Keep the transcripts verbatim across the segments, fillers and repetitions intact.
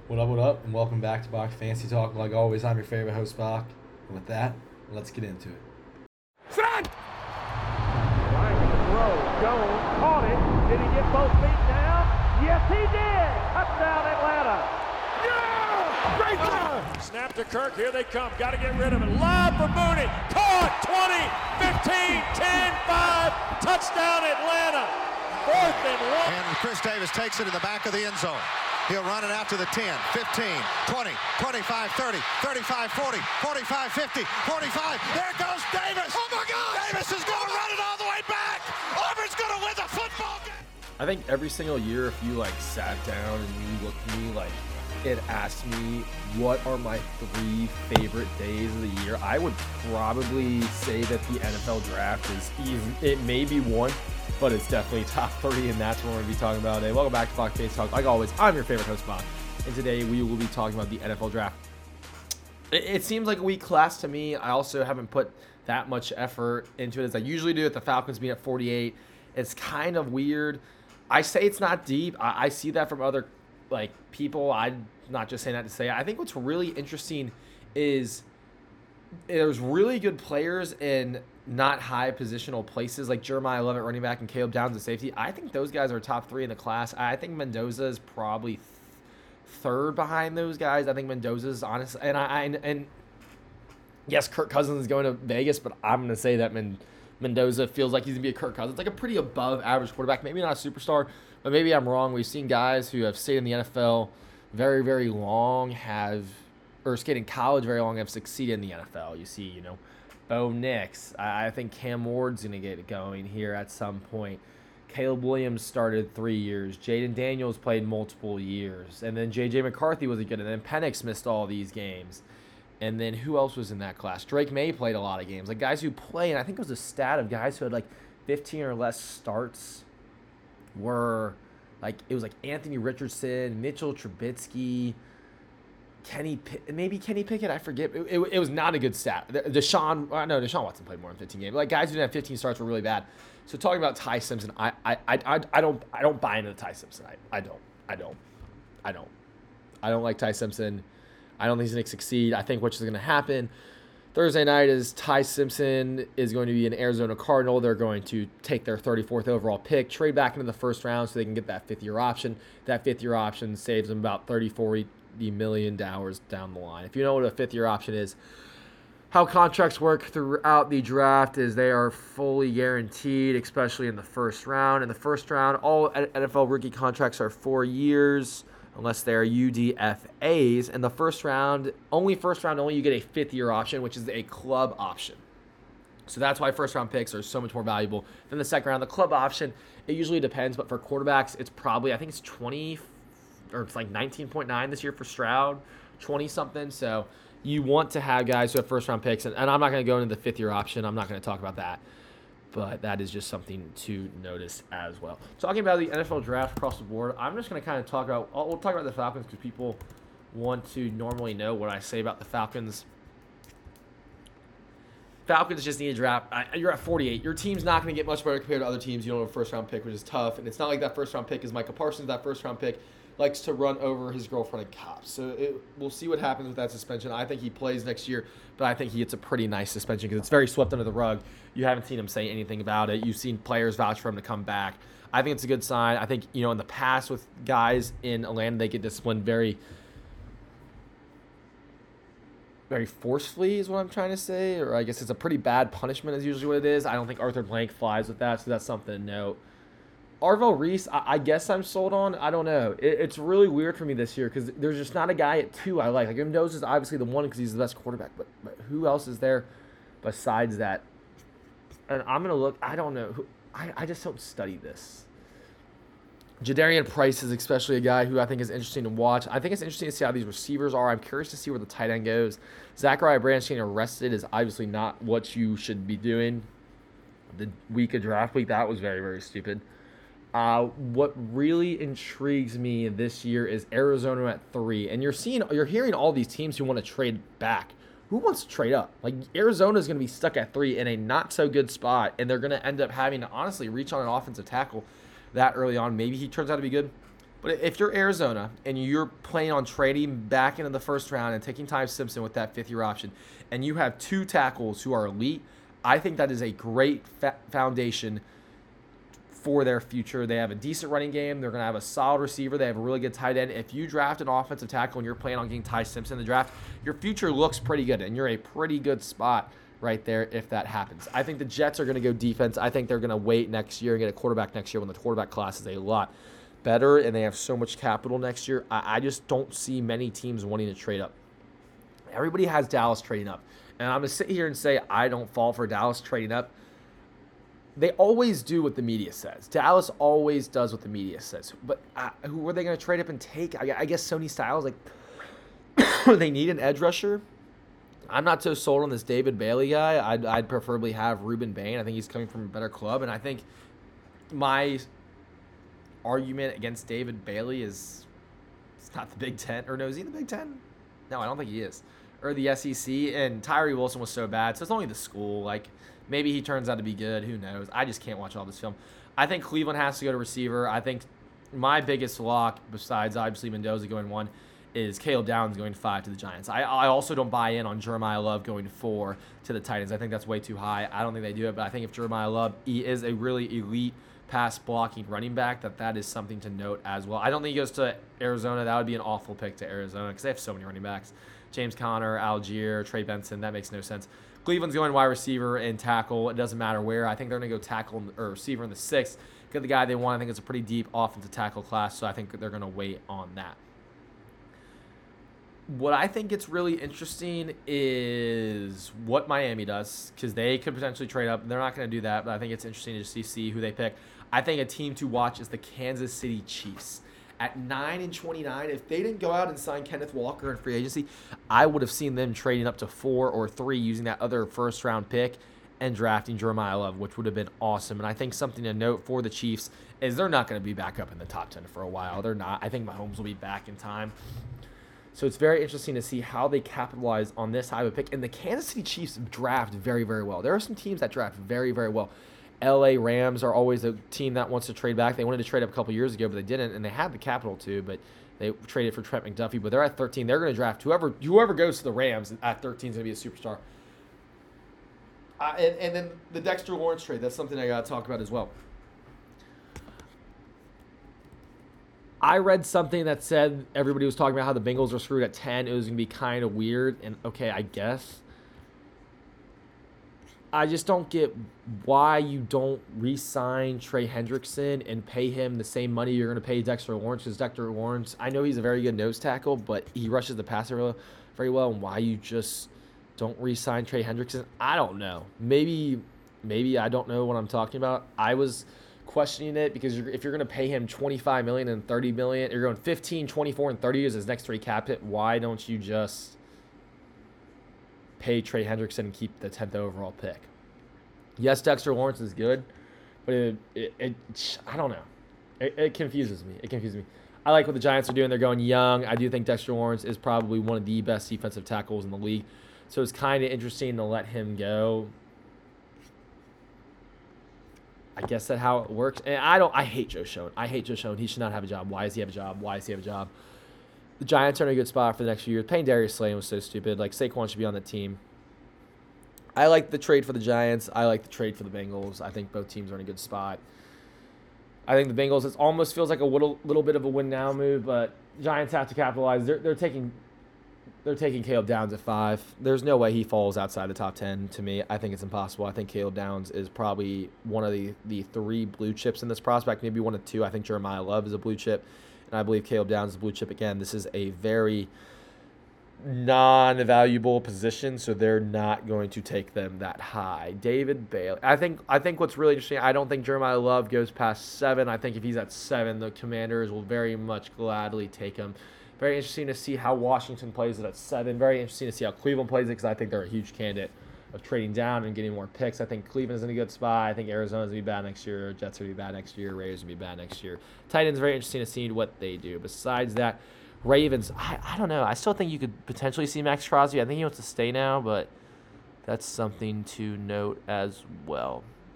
What up, what up, and welcome back to Bach Fantasy Talk. Like always, I'm your favorite host, Bach. And with that, let's get into it. Front! Trying to throw. Jones caught it. Did he get both feet down? Yes, he did! Touchdown, Atlanta! Yeah! Great job! Snap to Kirk. Here they come. Got to get rid of it. Lob for Mooney. Caught! twenty, fifteen, ten, five. Touchdown, Atlanta! Fourth and one. And Chris Davis takes it in the back of the end zone. He'll run it out to the ten, fifteen, twenty, twenty-five, thirty, thirty-five, forty, forty-five, fifty, forty-five. There goes Davis. Oh, my God. Davis is going to run it all the way back. Auburn's going to win the football game. I think every single year, if you, like, sat down and you looked at me, like, it asked me what are my three favorite days of the year, I would probably say that the N F L draft is even, it may be one, but it's definitely top three, and that's what we're going to be talking about today. Welcome back to Bach Fantasy Talk. Like always, I'm your favorite host, Bach, and today we will be talking about the N F L draft. It, it seems like a weak class to me. I also haven't put that much effort into it as I usually do, with the Falcons being at forty-eight. It's kind of weird. I say it's not deep. I, I see that from other like people. I'm not just saying that to say it. I think what's really interesting is there's really good players in not high positional places like Jeremiah Love at running back and Caleb Downs at safety. I think those guys are top three in the class. I think Mendoza is probably th- third behind those guys. I think Mendoza's honest, and I, I and yes, Kirk Cousins is going to Vegas, but I'm going to say that Men, Mendoza feels like he's going to be a Kirk Cousins, like a pretty above average quarterback. Maybe not a superstar, but maybe I'm wrong. We've seen guys who have stayed in the N F L very, very long have, or stayed in college very long, have succeeded in the N F L. You see, you know, Bo Nix. I think Cam Ward's going to get it going here at some point. Caleb Williams started three years. Jaden Daniels played multiple years. And then J J McCarthy was good. And then Penix missed all these games. And then who else was in that class? Drake May played a lot of games. Like guys who play, and I think it was a stat of guys who had like fifteen or less starts were like, it was like Anthony Richardson, Mitchell Trubisky, Kenny, maybe Kenny Pickett, I forget. It, it, it was not a good stat. Deshaun, uh, no, Deshaun Watson played more than fifteen games. Like guys who didn't have fifteen starts were really bad. So talking about Ty Simpson, I, I, I, I don't, I don't buy into Ty Simpson. I, I don't, I don't, I don't, I don't like Ty Simpson. I don't think he's going to succeed. I think what's going to happen Thursday night is Ty Simpson is going to be an Arizona Cardinal. They're going to take their thirty-fourth overall pick, trade back into the first round so they can get that fifth-year option. That fifth-year option saves them about thirty, forty million dollars down the line. If you know what a fifth-year option is, how contracts work throughout the draft is they are fully guaranteed, especially in the first round. In the first round, all N F L rookie contracts are four years. Unless they're U D F As. In the first round, only first round, only you get a fifth-year option, which is a club option. So that's why first-round picks are so much more valuable than the second round. The club option, it usually depends, but for quarterbacks, it's probably, I think it's twenty, or it's like nineteen point nine this year for Stroud, twenty-something. So you want to have guys who have first-round picks, and, and I'm not going to go into the fifth-year option. I'm not going to talk about that. But that is just something to notice as well. Talking about the N F L draft across the board, I'm just going to kind of talk about, we'll talk about the Falcons because people want to normally know what I say about the Falcons. Falcons just need a draft. You're at forty-eight. Your team's not going to get much better compared to other teams. You don't have a first-round pick, which is tough. And it's not like that first-round pick is Micah Parsons. That first-round pick likes to run over his girlfriend and cops. So it, we'll see what happens with that suspension. I think he plays next year, but I think he gets a pretty nice suspension because it's very swept under the rug. You haven't seen him say anything about it. You've seen players vouch for him to come back. I think it's a good sign. I think, you know, in the past with guys in Atlanta, they get disciplined very, very forcefully is what I'm trying to say. Or I guess it's a pretty bad punishment is usually what it is. I don't think Arthur Blank flies with that, so that's something to note. Arvell Reese, I, I guess I'm sold on. I don't know. It, it's really weird for me this year because there's just not a guy at two I like. Like Mendoza is obviously the one because he's the best quarterback, but, but who else is there besides that? And I'm going to look. I don't know. Who, I, I just don't study this. Jadarian Price is especially a guy who I think is interesting to watch. I think it's interesting to see how these receivers are. I'm curious to see where the tight end goes. Zachariah Branch getting arrested is obviously not what you should be doing. The week of draft week, that was very, very stupid. Uh, what really intrigues me this year is Arizona at three, and you're seeing, you're hearing all these teams who want to trade back. Who wants to trade up? Like Arizona is going to be stuck at three in a not so good spot, and they're going to end up having to honestly reach on an offensive tackle that early on. Maybe he turns out to be good, But if you're Arizona and you're planning on trading back into the first round and taking Ty Simpson with that fifth-year option, and you have two tackles who are elite, I think that is a great fa- foundation for their future. They have a decent running game. They're going to have a solid receiver. They have a really good tight end. If you draft an offensive tackle and you're planning on getting Ty Simpson in the draft, your future looks pretty good, and you're a pretty good spot right there if that happens. I think the Jets are going to go defense. I think they're going to wait next year and get a quarterback next year when the quarterback class is a lot better and they have so much capital next year. I, I just don't see many teams wanting to trade up. Everybody has Dallas trading up. And I'm going to sit here and say I don't fall for Dallas trading up. They always do what the media says. Dallas always does what the media says. But uh, who are they going to trade up and take? I, I guess Sony Styles, like, they need an edge rusher. I'm not so sold on this David Bailey guy. I'd, I'd preferably have Ruben Bain. I think he's coming from a better club. And I think my argument against David Bailey is it's not the Big Ten. Or no, is he in the Big Ten? No, I don't think he is. Or the S E C. And Tyree Wilson was so bad. So it's only the school. Like, maybe he turns out to be good. Who knows? I just can't watch all this film. I think Cleveland has to go to receiver. I think my biggest lock, besides obviously Mendoza going one, is Caleb Downs going five to the Giants. I, I also don't buy in on Jeremiah Love going four to the Titans. I think that's way too high. I don't think they do it, but I think if Jeremiah Love he is a really elite pass blocking running back, that that is something to note as well. I don't think he goes to Arizona. That would be an awful pick to Arizona because they have so many running backs. James Conner, Algier, Trey Benson, that makes no sense. Cleveland's going wide receiver and tackle. It doesn't matter where. I think they're going to go tackle or receiver in the sixth. Get the guy they want. I think it's a pretty deep offensive tackle class, so I think they're going to wait on that. What I think gets really interesting is what Miami does because they could potentially trade up. They're not going to do that, but I think it's interesting to see, see who they pick. I think a team to watch is the Kansas City Chiefs. At nine and twenty-nine, if they didn't go out and sign Kenneth Walker in free agency, I would have seen them trading up to four or three using that other first-round pick and drafting Jeremiah Love, which would have been awesome. And I think something to note for the Chiefs is they're not going to be back up in the top ten for a while. They're not. I think Mahomes will be back in time. So it's very interesting to see how they capitalize on this high of a pick. And the Kansas City Chiefs draft very, very well. There are some teams that draft very, very well. L A Rams are always a team that wants to trade back. They wanted to trade up a couple years ago, but they didn't, and they had the capital to, but they traded for Trent McDuffie. But they're at thirteen. They're going to draft whoever whoever goes to the Rams at thirteen is going to be a superstar. Uh, and, and then the Dexter Lawrence trade, that's something I got to talk about as well. I read something that said everybody was talking about how the Bengals are screwed at ten. It was going to be kind of weird, and okay, I guess. I just don't get why you don't re-sign Trey Hendrickson and pay him the same money you're going to pay Dexter Lawrence. Because Dexter Lawrence, I know he's a very good nose tackle, but he rushes the passer very well. And why you just don't re-sign Trey Hendrickson, I don't know. Maybe, maybe I don't know what I'm talking about. I was questioning it because you're, if you're going to pay him twenty-five million dollars and thirty million dollars, you're going fifteen, twenty-four, and thirty as his next three cap hit. Why don't you just pay Trey Hendrickson and keep the tenth overall pick? Yes, Dexter Lawrence is good, but it, it, it I don't know. It, it confuses me. It confuses me. I like what the Giants are doing. They're going young. I do think Dexter Lawrence is probably one of the best defensive tackles in the league. So it's kind of interesting to let him go. I guess that's how it works. And I don't. I hate Joe Schoen. I hate Joe Schoen. He should not have a job. Why does he have a job? Why does he have a job? The Giants are in a good spot for the next few years. Paying Darius Slayton was so stupid. Like, Saquon should be on the team. I like the trade for the Giants. I like the trade for the Bengals. I think both teams are in a good spot. I think the Bengals, it almost feels like a little little bit of a win now move, but Giants have to capitalize. They're they're taking they're taking Caleb Downs at five. There's no way he falls outside the top ten to me. I think it's impossible. I think Caleb Downs is probably one of the, the three blue chips in this prospect, maybe one of two. I think Jeremiah Love is a blue chip, and I believe Caleb Downs is a blue chip. Again, this is a very non-valuable position, so they're not going to take them that high. David Bailey. I think I think what's really interesting, I don't think Jeremiah Love goes past seven. I think if he's at seven, the Commanders will very much gladly take him. Very interesting to see how Washington plays it at seven. Very interesting to see how Cleveland plays it because I think they're a huge candidate of trading down and getting more picks. I think Cleveland's in a good spot. I think Arizona's going to be bad next year. Jets are going to be bad next year. Raiders are going to be bad next year. Titans, very interesting to see what they do. Besides that, Ravens, I, I don't know. I still think you could potentially see Max Crosby. I think he wants to stay now, but that's something to note as well.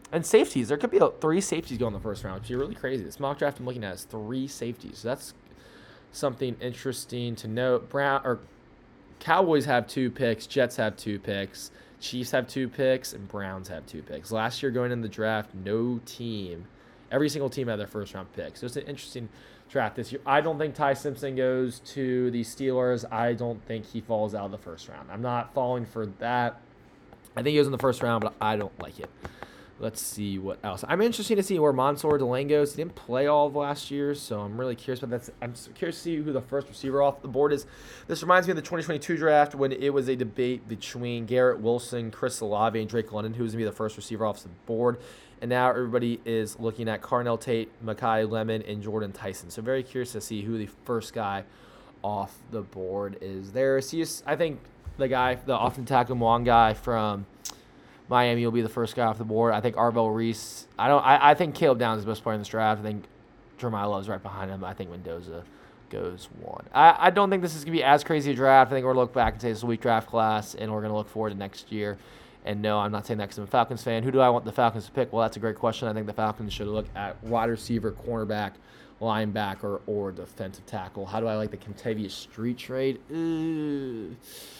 And safeties. There could be a, three safeties going in the first round, which is really crazy. This mock draft I'm looking at is three safeties. So that's something interesting to note. Brown or Cowboys have two picks. Jets have two picks. Chiefs have two picks. And Browns have two picks. Last year going in the draft, no team, every single team had their first round pick. So it's an interesting draft this year. I don't think Ty Simpson goes to the Steelers. I don't think he falls out of the first round. I'm not falling for that. I think he goes in the first round, but I don't like it. Let's see what else. I'm interested to see where Mansour Delane goes. He didn't play all of last year, so I'm really curious about that. I'm curious to see who the first receiver off the board is. This reminds me of the twenty twenty-two draft when it was a debate between Garrett Wilson, Chris Olave, and Drake London, who was going to be the first receiver off the board. And now everybody is looking at Carnell Tate, Mekhi Lemon, and Jordan Tyson. So very curious to see who the first guy off the board is there. So I think the guy, the offensive tackle Mwang guy from Miami will be the first guy off the board. I think Arvell Reese. I don't. I, I think Caleb Downs is the best player in this draft. I think Jeremiah Love's right behind him. I think Mendoza goes one. I, I don't think this is gonna be as crazy a draft. I think we're gonna look back and say it's a weak draft class, and we're gonna look forward to next year. And no, I'm not saying that because I'm a Falcons fan. Who do I want the Falcons to pick? Well, that's a great question. I think the Falcons should look at wide receiver, cornerback, linebacker, or defensive tackle. How do I like the Kentavious Street trade? Ooh.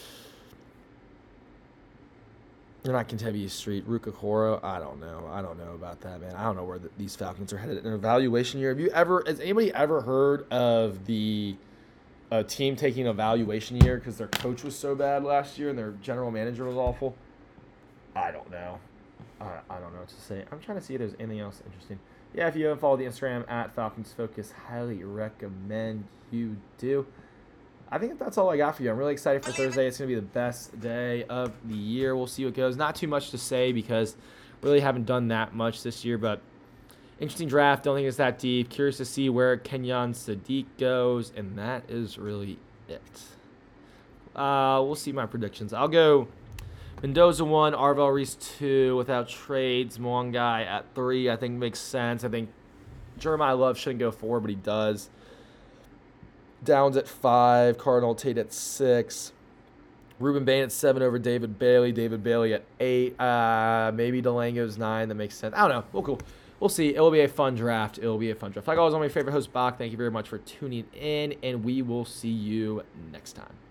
They're not Kentavious Street. Ruka Coro, I don't know. I don't know about that, man. I don't know where the, these Falcons are headed in an evaluation year. Have you ever, has anybody ever heard of the uh, team taking an evaluation year because their coach was so bad last year and their general manager was awful? I don't know. I, I don't know what to say. I'm trying to see if there's anything else interesting. Yeah, if you haven't followed the Instagram at Falcons Focus, highly recommend you do. I think that's all I got for you. I'm really excited for Thursday. It's going to be the best day of the year. We'll see what goes. Not too much to say because really haven't done that much this year, but interesting draft. Don't think it's that deep. Curious to see where Kenyon Sadiq goes, and that is really it. Uh, we'll see my predictions. I'll go Mendoza one, Arvell Reese two without trades. Mwang guy at three, I think makes sense. I think Jeremiah Love shouldn't go four, but he does. Downs at five, Cardinal Tate at six, Ruben Bain at seven over David Bailey, David Bailey at eight, uh, maybe Delane goes nine, that makes sense. I don't know, well, cool. We'll see. It will be a fun draft. It will be a fun draft. Like always, I'm my favorite host, Bach. Thank you very much for tuning in, and we will see you next time.